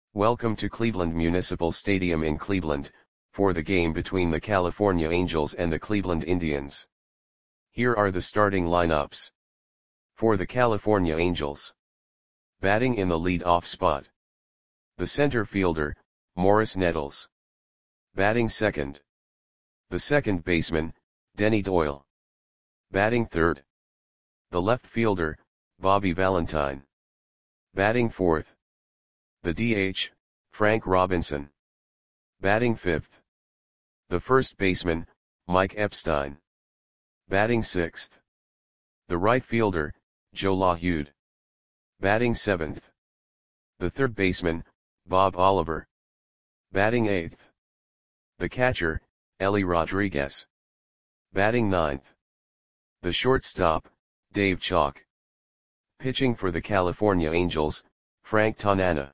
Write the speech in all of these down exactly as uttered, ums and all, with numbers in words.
Welcome to Cleveland Municipal Stadium in Cleveland, for the game between the California Angels and the Cleveland Indians. Here are the starting lineups. For the California Angels. Batting in the lead-off spot. The center fielder, Morris Nettles. Batting second. The second baseman, Denny Doyle. Batting third. The left fielder, Bobby Valentine. Batting fourth. The D H, Frank Robinson. Batting fifth. The first baseman, Mike Epstein. Batting sixth. The right fielder, Joe LaHude. Batting seventh. The third baseman, Bob Oliver. Batting eighth. The catcher, Ellie Rodriguez. Batting ninth. The shortstop, Dave Chalk. Pitching for the California Angels, Frank Tanana.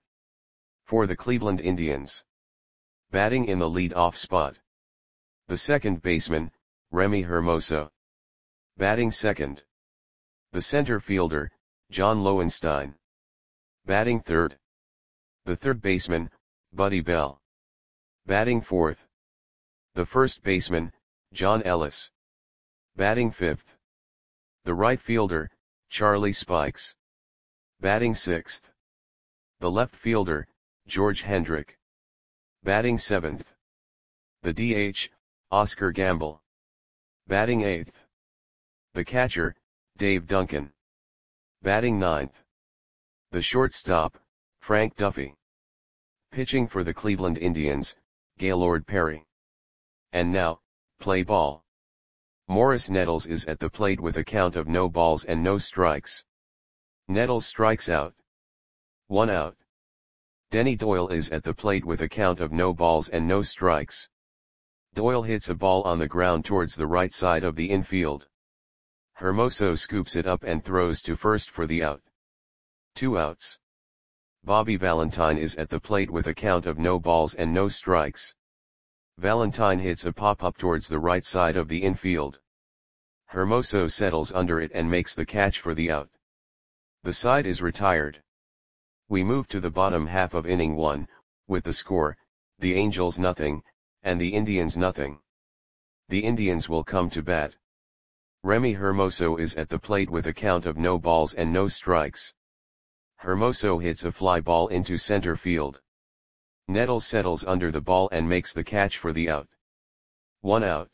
For the Cleveland Indians. Batting in the lead-off spot. The second baseman, Remy Hermoso. Batting second. The center fielder, John Lowenstein. Batting third. The third baseman, Buddy Bell. Batting fourth. The first baseman, John Ellis. Batting fifth. The right fielder, Charlie Spikes. Batting sixth. The left fielder, George Hendrick. Batting seventh. The D H, Oscar Gamble. Batting eighth. The catcher, Dave Duncan. Batting ninth. The shortstop, Frank Duffy. Pitching for the Cleveland Indians, Gaylord Perry. And now, play ball. Morris Nettles is at the plate with a count of no balls and no strikes. Nettles strikes out. One out. Denny Doyle is at the plate with a count of no balls and no strikes. Doyle hits a ball on the ground towards the right side of the infield. Hermoso scoops it up and throws to first for the out. Two outs. Bobby Valentine is at the plate with a count of no balls and no strikes. Valentine hits a pop-up towards the right side of the infield. Hermoso settles under it and makes the catch for the out. The side is retired. We move to the bottom half of inning one, with the score, the Angels nothing, and the Indians nothing. The Indians will come to bat. Remy Hermoso is at the plate with a count of no balls and no strikes. Hermoso hits a fly ball into center field. Nettles settles under the ball and makes the catch for the out. One out.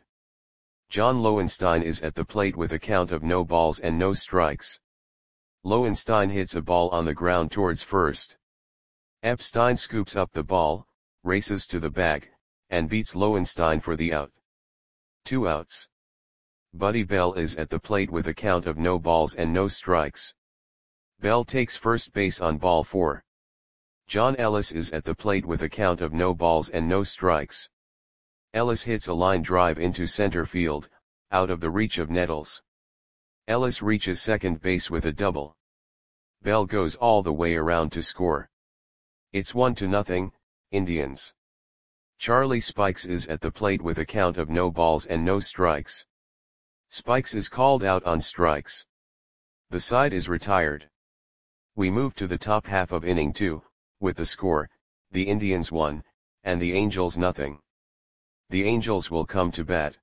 John Lowenstein is at the plate with a count of no balls and no strikes. Lowenstein hits a ball on the ground towards first. Epstein scoops up the ball, races to the bag, and beats Lowenstein for the out. Two outs. Buddy Bell is at the plate with a count of no balls and no strikes. Bell takes first base on ball four. John Ellis is at the plate with a count of no balls and no strikes. Ellis hits a line drive into center field, out of the reach of Nettles. Ellis reaches second base with a double. Bell goes all the way around to score. It's one to nothing, Indians. Charlie Spikes is at the plate with a count of no balls and no strikes. Spikes is called out on strikes. The side is retired. We move to the top half of inning two, with the score, the Indians one, and the Angels nothing. The Angels will come to bat.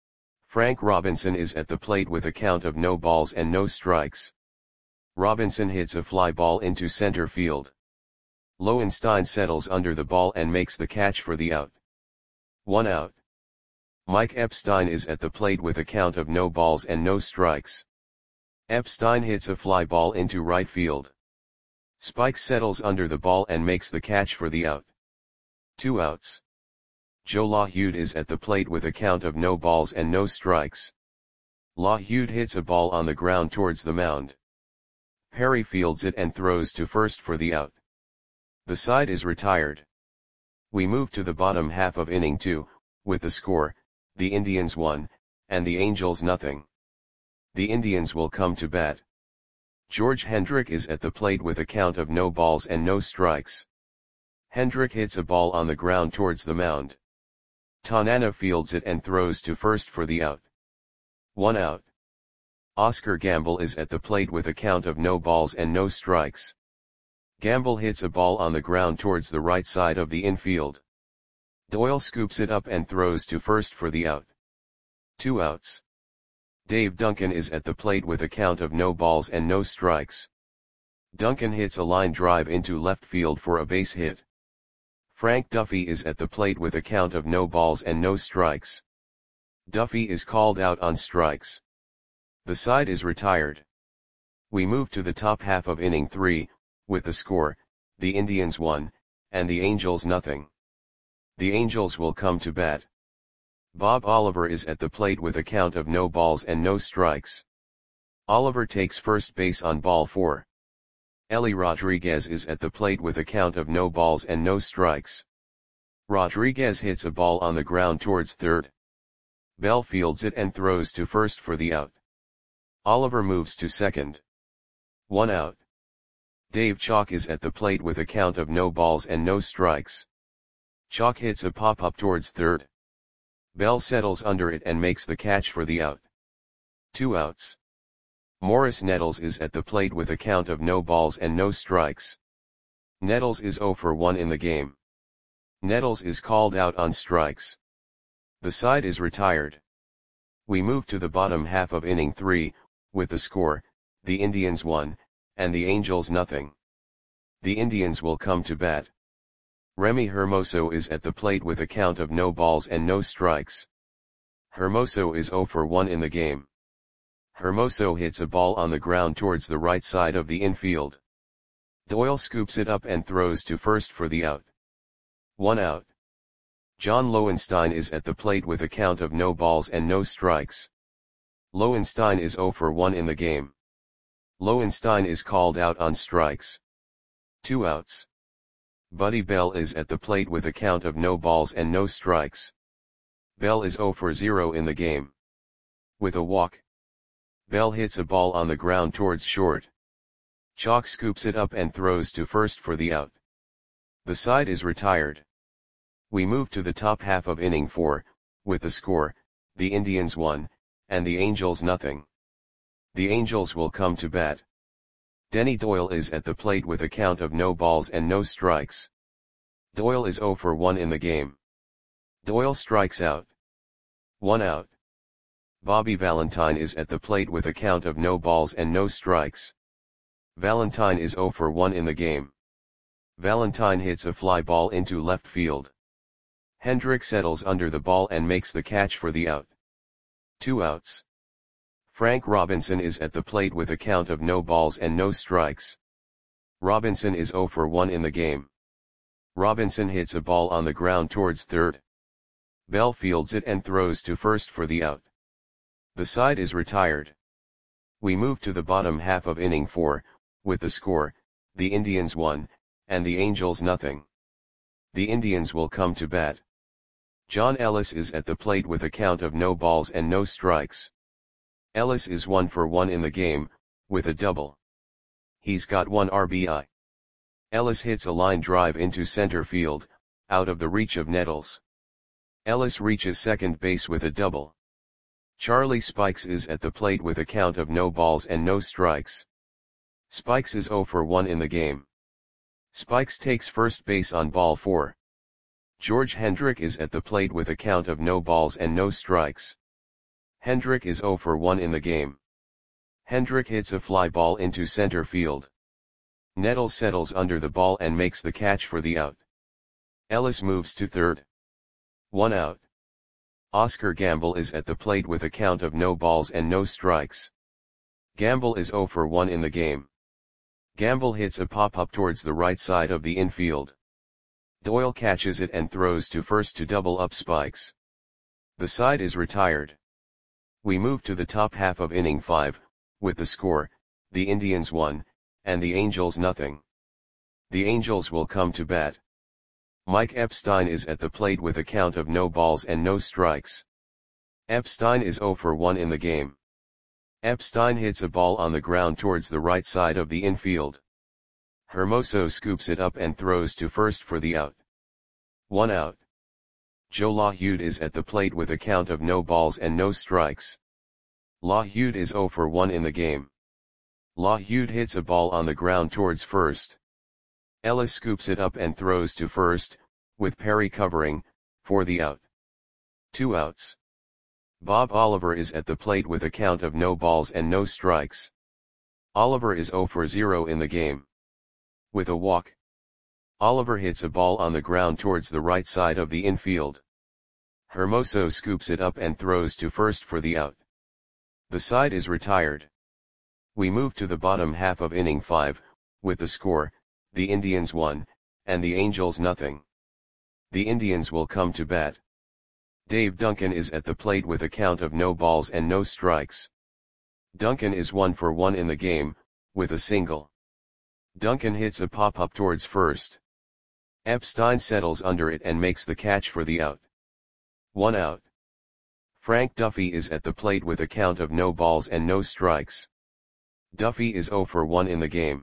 Frank Robinson is at the plate with a count of no balls and no strikes. Robinson hits a fly ball into center field. Lowenstein settles under the ball and makes the catch for the out. One out. Mike Epstein is at the plate with a count of no balls and no strikes. Epstein hits a fly ball into right field. Spike settles under the ball and makes the catch for the out. Two outs. Joe LaHude is at the plate with a count of no balls and no strikes. LaHude hits a ball on the ground towards the mound. Perry fields it and throws to first for the out. The side is retired. We move to the bottom half of inning two, with the score, the Indians one, and the Angels nothing. The Indians will come to bat. George Hendrick is at the plate with a count of no balls and no strikes. Hendrick hits a ball on the ground towards the mound. Tanana fields it and throws to first for the out. One out. Oscar Gamble is at the plate with a count of no balls and no strikes. Gamble hits a ball on the ground towards the right side of the infield. Doyle scoops it up and throws to first for the out. Two outs. Dave Duncan is at the plate with a count of no balls and no strikes. Duncan hits a line drive into left field for a base hit. Frank Duffy is at the plate with a count of no balls and no strikes. Duffy is called out on strikes. The side is retired. We move to the top half of inning three, with the score, the Indians one, and the Angels nothing. The Angels will come to bat. Bob Oliver is at the plate with a count of no balls and no strikes. Oliver takes first base on ball four. Ellie Rodriguez is at the plate with a count of no balls and no strikes. Rodriguez hits a ball on the ground towards third. Bell fields it and throws to first for the out. Oliver moves to second. One out. Dave Chalk is at the plate with a count of no balls and no strikes. Chalk hits a pop-up towards third. Bell settles under it and makes the catch for the out. Two outs. Morris Nettles is at the plate with a count of no balls and no strikes. Nettles is oh for one in the game. Nettles is called out on strikes. The side is retired. We move to the bottom half of inning three, with the score, the Indians one, and the Angels nothing. The Indians will come to bat. Remy Hermoso is at the plate with a count of no balls and no strikes. Hermoso is oh for one in the game. Hermoso hits a ball on the ground towards the right side of the infield. Doyle scoops it up and throws to first for the out. One out. John Lowenstein is at the plate with a count of no balls and no strikes. Lowenstein is oh for one in the game. Lowenstein is called out on strikes. Two outs. Buddy Bell is at the plate with a count of no balls and no strikes. Bell is oh for zero in the game. With a walk. Bell hits a ball on the ground towards short. Chalk scoops it up and throws to first for the out. The side is retired. We move to the top half of inning four, with the score, the Indians one, and the Angels nothing. The Angels will come to bat. Denny Doyle is at the plate with a count of no balls and no strikes. Doyle is oh for one in the game. Doyle strikes out. One out. Bobby Valentine is at the plate with a count of no balls and no strikes. Valentine is oh for one in the game. Valentine hits a fly ball into left field. Hendrick settles under the ball and makes the catch for the out. Two outs. Frank Robinson is at the plate with a count of no balls and no strikes. Robinson is oh for one in the game. Robinson hits a ball on the ground towards third. Bell fields it and throws to first for the out. The side is retired. We move to the bottom half of inning four, with the score, the Indians one, and the Angels nothing. The Indians will come to bat. John Ellis is at the plate with a count of no balls and no strikes. Ellis is one for one in the game, with a double. He's got one R B I. Ellis hits a line drive into center field, out of the reach of Nettles. Ellis reaches second base with a double. Charlie Spikes is at the plate with a count of no balls and no strikes. Spikes is oh for one in the game. Spikes takes first base on ball four. George Hendrick is at the plate with a count of no balls and no strikes. Hendrick is oh for one in the game. Hendrick hits a fly ball into center field. Nettles settles under the ball and makes the catch for the out. Ellis moves to third. One out. Oscar Gamble is at the plate with a count of no balls and no strikes. Gamble is oh for one in the game. Gamble hits a pop-up towards the right side of the infield. Doyle catches it and throws to first to double up Spikes. The side is retired. We move to the top half of inning five, with the score, the Indians one, and the Angels nothing. The Angels will come to bat. Mike Epstein is at the plate with a count of no balls and no strikes. Epstein is oh for one in the game. Epstein hits a ball on the ground towards the right side of the infield. Hermoso scoops it up and throws to first for the out. One out. Joe LaHude is at the plate with a count of no balls and no strikes. LaHude is oh for one in the game. LaHude hits a ball on the ground towards first. Ellis scoops it up and throws to first, with Perry covering, for the out. Two outs. Bob Oliver is at the plate with a count of no balls and no strikes. Oliver is zero for zero in the game. With a walk, Oliver hits a ball on the ground towards the right side of the infield. Hermoso scoops it up and throws to first for the out. The side is retired. We move to the bottom half of inning five, with the score, the Indians one, and the Angels nothing. The Indians will come to bat. Dave Duncan is at the plate with a count of no balls and no strikes. Duncan is one for one in the game, with a single. Duncan hits a pop-up towards first. Epstein settles under it and makes the catch for the out. One out. Frank Duffy is at the plate with a count of no balls and no strikes. Duffy is zero for one in the game.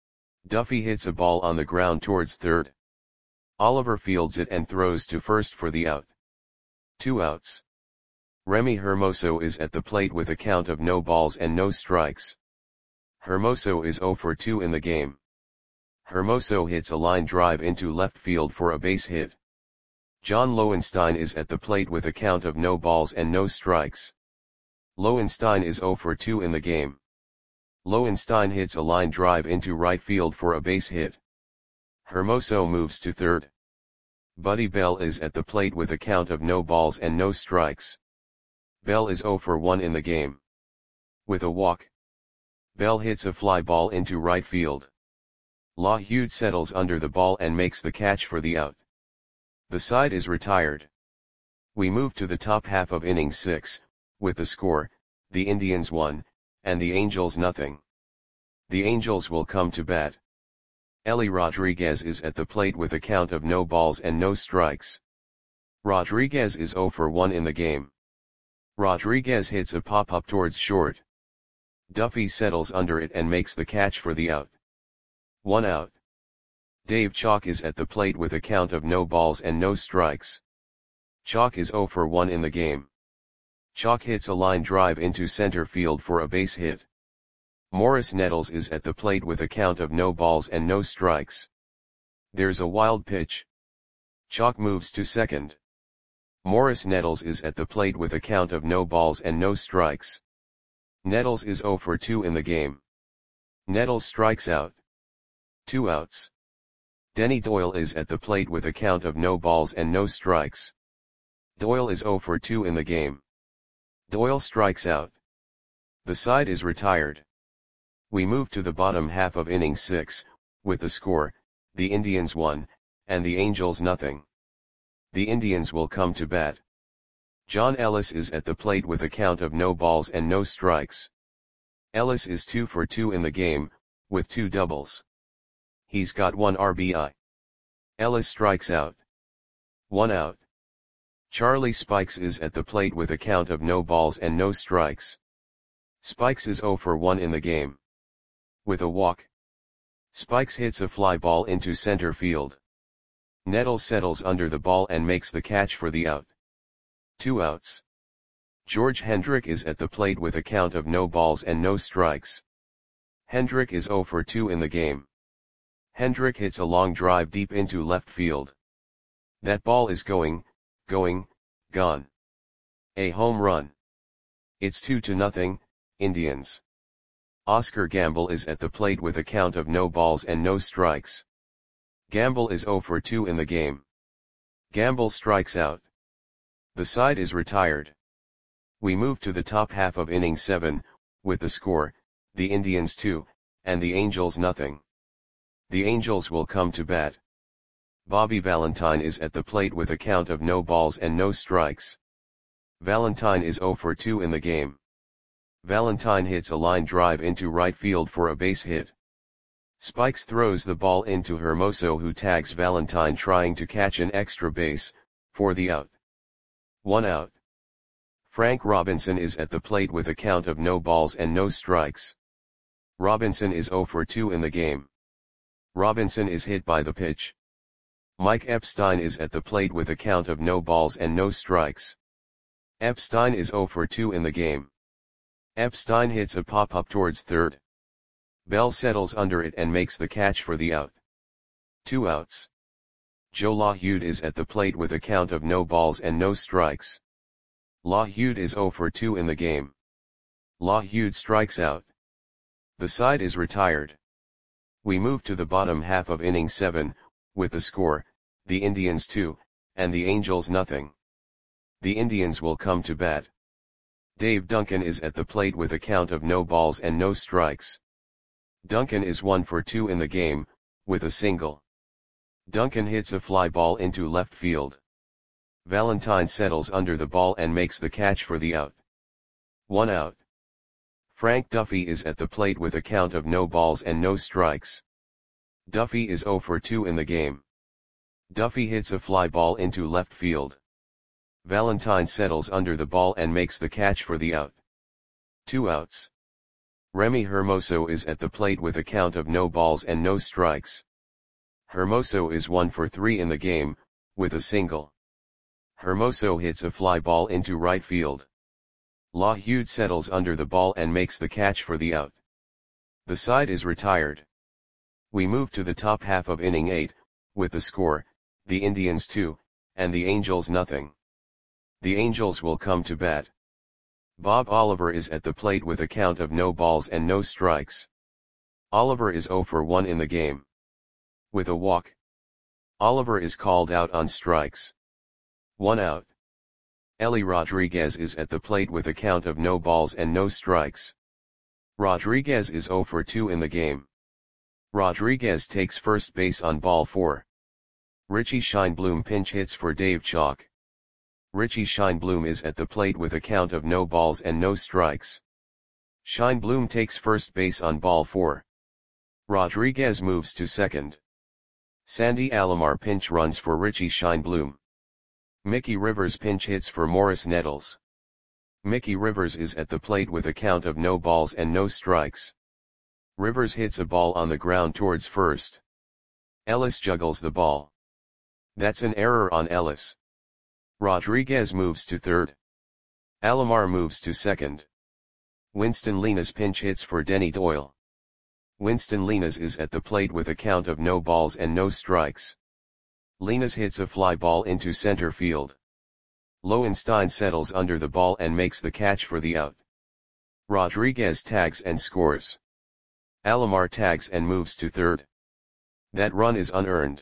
Duffy hits a ball on the ground towards third. Oliver fields it and throws to first for the out. Two outs. Remy Hermoso is at the plate with a count of no balls and no strikes. Hermoso is zero for two in the game. Hermoso hits a line drive into left field for a base hit. John Lowenstein is at the plate with a count of no balls and no strikes. Lowenstein is zero for two in the game. Lowenstein hits a line drive into right field for a base hit. Hermoso moves to third. Buddy Bell is at the plate with a count of no balls and no strikes. Bell is zero for one in the game. With a walk, Bell hits a fly ball into right field. LaHude settles under the ball and makes the catch for the out. The side is retired. We move to the top half of inning six, with the score, the Indians one, and the Angels nothing. The Angels will come to bat. Ellie Rodriguez is at the plate with a count of no balls and no strikes. Rodriguez is zero for one in the game. Rodriguez hits a pop-up towards short. Duffy settles under it and makes the catch for the out. One out. Dave Chalk is at the plate with a count of no balls and no strikes. Chalk is zero for one in the game. Chalk hits a line drive into center field for a base hit. Morris Nettles is at the plate with a count of no balls and no strikes. There's a wild pitch. Chalk moves to second. Morris Nettles is at the plate with a count of no balls and no strikes. Nettles is zero for two in the game. Nettles strikes out. Two outs. Denny Doyle is at the plate with a count of no balls and no strikes. Doyle is zero for two in the game. Doyle strikes out. The side is retired. We move to the bottom half of inning six, with the score, the Indians one, and the Angels nothing. The Indians will come to bat. John Ellis is at the plate with a count of no balls and no strikes. Ellis is two for two in the game, with two doubles. He's got one R B I. Ellis strikes out. One out. Charlie Spikes is at the plate with a count of no balls and no strikes. Spikes is zero for one in the game. With a walk, Spikes hits a fly ball into center field. Nettles settles under the ball and makes the catch for the out. Two outs. George Hendrick is at the plate with a count of no balls and no strikes. Hendrick is zero for two in the game. Hendrick hits a long drive deep into left field. That ball is going, going, gone. A home run. It's two to nothing, Indians. Oscar Gamble is at the plate with a count of no balls and no strikes. Gamble is zero for two in the game. Gamble strikes out. The side is retired. We move to the top half of inning seven, with the score, the Indians two, and the Angels nothing. The Angels will come to bat. Bobby Valentine is at the plate with a count of no balls and no strikes. Valentine is zero for two in the game. Valentine hits a line drive into right field for a base hit. Spikes throws the ball into Hermoso, who tags Valentine trying to catch an extra base, for the out. One out. Frank Robinson is at the plate with a count of no balls and no strikes. Robinson is zero for two in the game. Robinson is hit by the pitch. Mike Epstein is at the plate with a count of no balls and no strikes. Epstein is zero for two in the game. Epstein hits a pop-up towards third. Bell settles under it and makes the catch for the out. Two outs. Joe LaHude is at the plate with a count of no balls and no strikes. LaHude is zero for two in the game. LaHude strikes out. The side is retired. We move to the bottom half of inning seven, with the score, the Indians two, and the Angels nothing. The Indians will come to bat. Dave Duncan is at the plate with a count of no balls and no strikes. Duncan is one for two in the game, with a single. Duncan hits a fly ball into left field. Valentine settles under the ball and makes the catch for the out. One out. Frank Duffy is at the plate with a count of no balls and no strikes. Duffy is zero for two in the game. Duffy hits a fly ball into left field. Valentine settles under the ball and makes the catch for the out. Two outs. Remy Hermoso is at the plate with a count of no balls and no strikes. Hermoso is one for three in the game, with a single. Hermoso hits a fly ball into right field. LaHude settles under the ball and makes the catch for the out. The side is retired. We move to the top half of inning eight, with the score, the Indians two, and the Angels nothing. The Angels will come to bat. Bob Oliver is at the plate with a count of no balls and no strikes. Oliver is zero for one in the game. With a walk. Oliver is called out on strikes. One out. Ellie Rodriguez is at the plate with a count of no balls and no strikes. Rodriguez is zero for two in the game. Rodriguez takes first base on ball four. Richie Scheinblum pinch hits for Dave Chalk. Richie Scheinblum is at the plate with a count of no balls and no strikes. Scheinblum takes first base on ball four. Rodriguez moves to second. Sandy Alomar pinch runs for Richie Scheinblum. Mickey Rivers pinch hits for Morris Nettles. Mickey Rivers is at the plate with a count of no balls and no strikes. Rivers hits a ball on the ground towards first. Ellis juggles the ball. That's an error on Ellis. Rodriguez moves to third. Alomar moves to second. Winston Linas pinch hits for Denny Doyle. Winston Linas is at the plate with a count of no balls and no strikes. Linas hits a fly ball into center field. Lowenstein settles under the ball and makes the catch for the out. Rodriguez tags and scores. Alomar tags and moves to third. That run is unearned.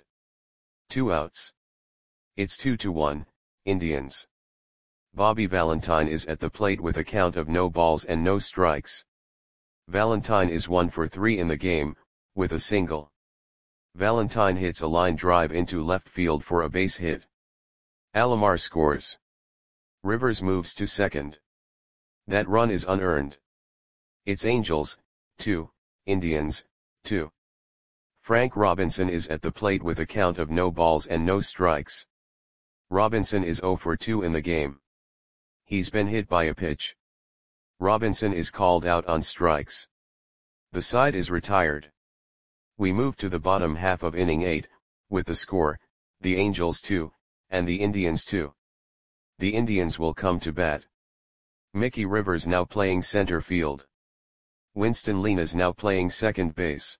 Two outs. It's two to one, Indians. Bobby Valentine is at the plate with a count of no balls and no strikes. Valentine is one for three in the game, with a single. Valentine hits a line drive into left field for a base hit. Alomar scores. Rivers moves to second. That run is unearned. It's Angels, two, Indians, two. Frank Robinson is at the plate with a count of no balls and no strikes. Robinson is zero for two in the game. He's been hit by a pitch. Robinson is called out on strikes. The side is retired. We move to the bottom half of inning eight, with the score, the Angels two, and the Indians two. The Indians will come to bat. Mickey Rivers now playing center field. Winston Linas now playing second base.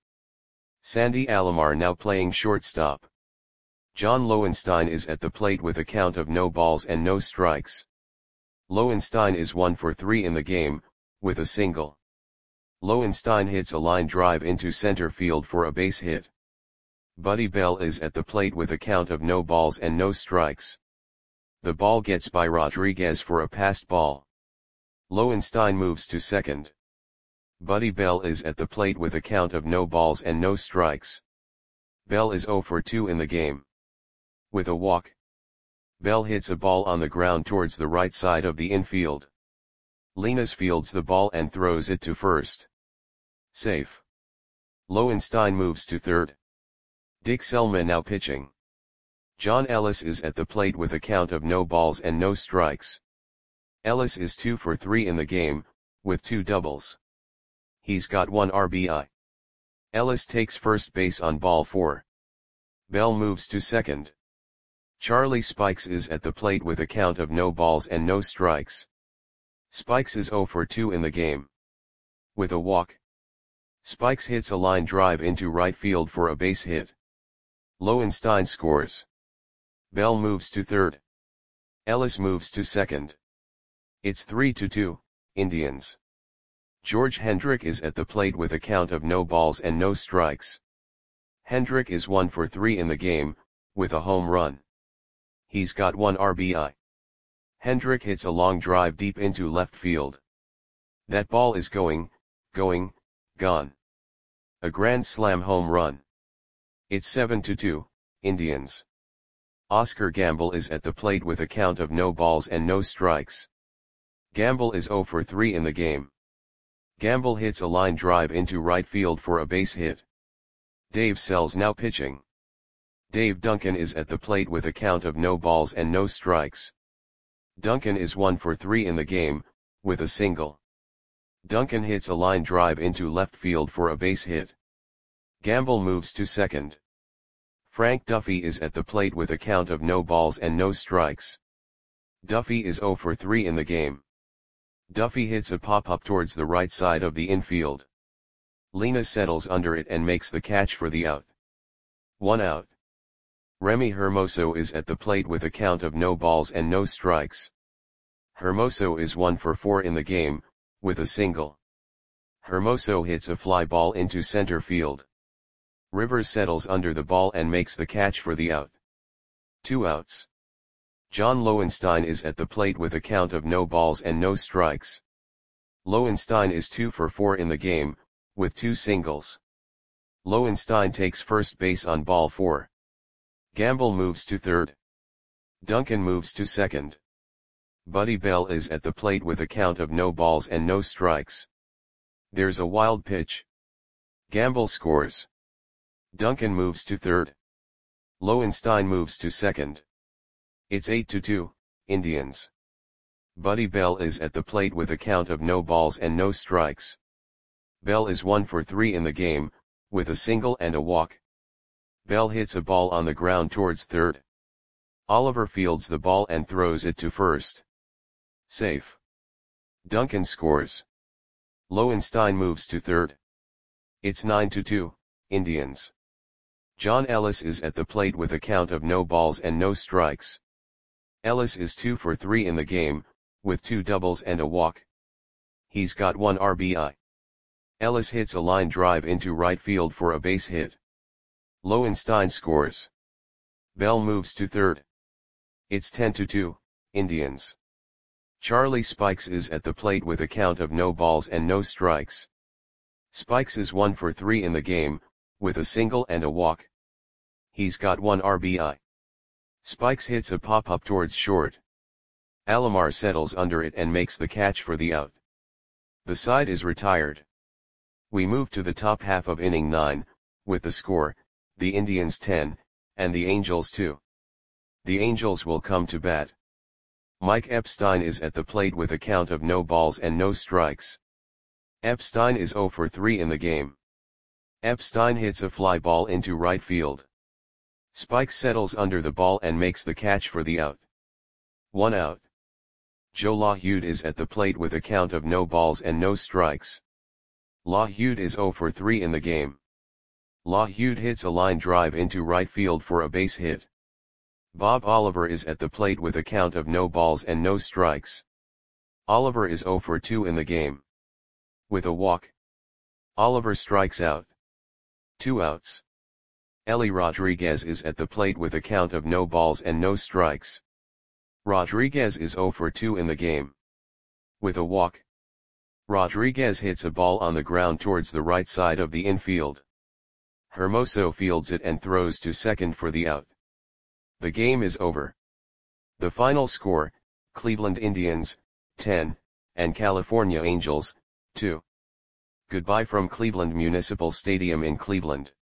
Sandy Alomar now playing shortstop. John Lowenstein is at the plate with a count of no balls and no strikes. Lowenstein is one for three in the game, with a single. Lowenstein hits a line drive into center field for a base hit. Buddy Bell is at the plate with a count of no balls and no strikes. The ball gets by Rodriguez for a passed ball. Lowenstein moves to second. Buddy Bell is at the plate with a count of no balls and no strikes. Bell is zero for two in the game. With a walk. Bell hits a ball on the ground towards the right side of the infield. Linas fields the ball and throws it to first. Safe. Lowenstein moves to third. Dick Selma now pitching. John Ellis is at the plate with a count of no balls and no strikes. Ellis is two for three in the game, with two doubles. He's got one R B I. Ellis takes first base on ball four. Bell moves to second. Charlie Spikes is at the plate with a count of no balls and no strikes. Spikes is zero for two in the game. With a walk. Spikes hits a line drive into right field for a base hit. Lowenstein scores. Bell moves to third. Ellis moves to second. It's three to two, Indians. George Hendrick is at the plate with a count of no balls and no strikes. Hendrick is one for three in the game, with a home run. He's got one R B I. Hendrick hits a long drive deep into left field. That ball is going, going, gone. A grand slam home run. It's seven to two, Indians. Oscar Gamble is at the plate with a count of no balls and no strikes. Gamble is zero for three in the game. Gamble hits a line drive into right field for a base hit. Dave Sells now pitching. Dave Duncan is at the plate with a count of no balls and no strikes. Duncan is one for three in the game, with a single. Duncan hits a line drive into left field for a base hit. Gamble moves to second. Frank Duffy is at the plate with a count of no balls and no strikes. Duffy is zero for three in the game. Duffy hits a pop-up towards the right side of the infield. Lena settles under it and makes the catch for the out. One out. Remy Hermoso is at the plate with a count of no balls and no strikes. Hermoso is one for four in the game, with a single. Hermoso hits a fly ball into center field. Rivers settles under the ball and makes the catch for the out. Two outs. John Lowenstein is at the plate with a count of no balls and no strikes. Lowenstein is two for four in the game, with two singles. Lowenstein takes first base on ball four. Gamble moves to third. Duncan moves to second. Buddy Bell is at the plate with a count of no balls and no strikes. There's a wild pitch. Gamble scores. Duncan moves to third. Lowenstein moves to second. It's eight to two, Indians. Buddy Bell is at the plate with a count of no balls and no strikes. Bell is one for three in the game, with a single and a walk. Bell hits a ball on the ground towards third. Oliver fields the ball and throws it to first. Safe. Duncan scores. Lowenstein moves to third. It's nine to two, Indians. John Ellis is at the plate with a count of no balls and no strikes. Ellis is two for three in the game, with two doubles and a walk. He's got one R B I. Ellis hits a line drive into right field for a base hit. Lowenstein scores. Bell moves to third. It's ten to two, Indians. Charlie Spikes is at the plate with a count of no balls and no strikes. Spikes is one for three in the game, with a single and a walk. He's got one R B I. Spikes hits a pop-up towards short. Alomar settles under it and makes the catch for the out. The side is retired. We move to the top half of inning nine, with the score, the Indians ten, and the Angels two. The Angels will come to bat. Mike Epstein is at the plate with a count of no balls and no strikes. Epstein is zero for three in the game. Epstein hits a fly ball into right field. Spikes settles under the ball and makes the catch for the out. One out. Joe LaHude is at the plate with a count of no balls and no strikes. LaHude is zero for three in the game. LaHude hits a line drive into right field for a base hit. Bob Oliver is at the plate with a count of no balls and no strikes. Oliver is zero for two in the game. With a walk. Oliver strikes out. Two outs. Ellie Rodriguez is at the plate with a count of no balls and no strikes. Rodriguez is zero for two in the game. With a walk. Rodriguez hits a ball on the ground towards the right side of the infield. Hermoso fields it and throws to second for the out. The game is over. The final score, Cleveland Indians, ten, and California Angels, two. Goodbye from Cleveland Municipal Stadium in Cleveland.